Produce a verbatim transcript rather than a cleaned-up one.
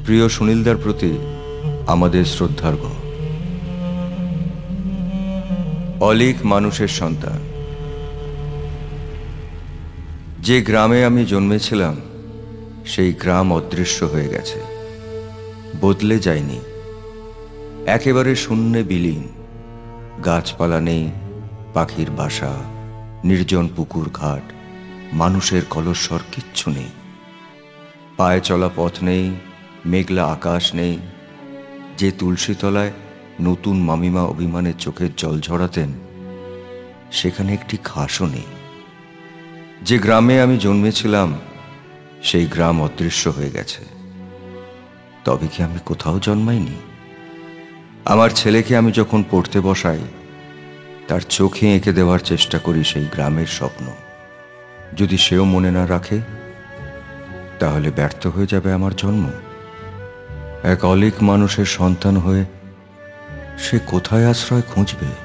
প্রিয় সুনীলদার প্রতি আমাদের শ্রদ্ধার্ঘ। অলীক মানুষের সন্তান। যে গ্রামে আমি জন্মেছিলাম সেই গ্রাম অদৃশ্য হয়ে গেছে, বদলে যায়নি, একেবারে শূন্যে বিলীন। গাছপালা নেই, পাখির বাসা, নির্জন পুকুর ঘাট, মানুষের কলস্বর কিচ্ছু নেই। পায়ে চলা পথ নেই, মেঘলা আকাশ নেই। যে তুলসী তলায় নতুন মামিমা অভিমানের চোখের জল ঝরাতেন সেখানে একটি ঘাসও নেই। যে গ্রামে আমি জন্মেছিলাম সেই গ্রাম অদৃশ্য হয়ে গেছে। তবে কি আমি কোথাও জন্মাইনি? আমার ছেলেকে আমি যখন পড়তে বসাই তার চোখে এঁকে দেওয়ার চেষ্টা করি সেই গ্রামের স্বপ্ন। যদি সেও মনে না রাখে তাহলে ব্যর্থ হয়ে যাবে আমার জন্ম। এক অলীক মানুষের সন্তান হয়ে সে কোথায় আশ্রয় খুঁজবে?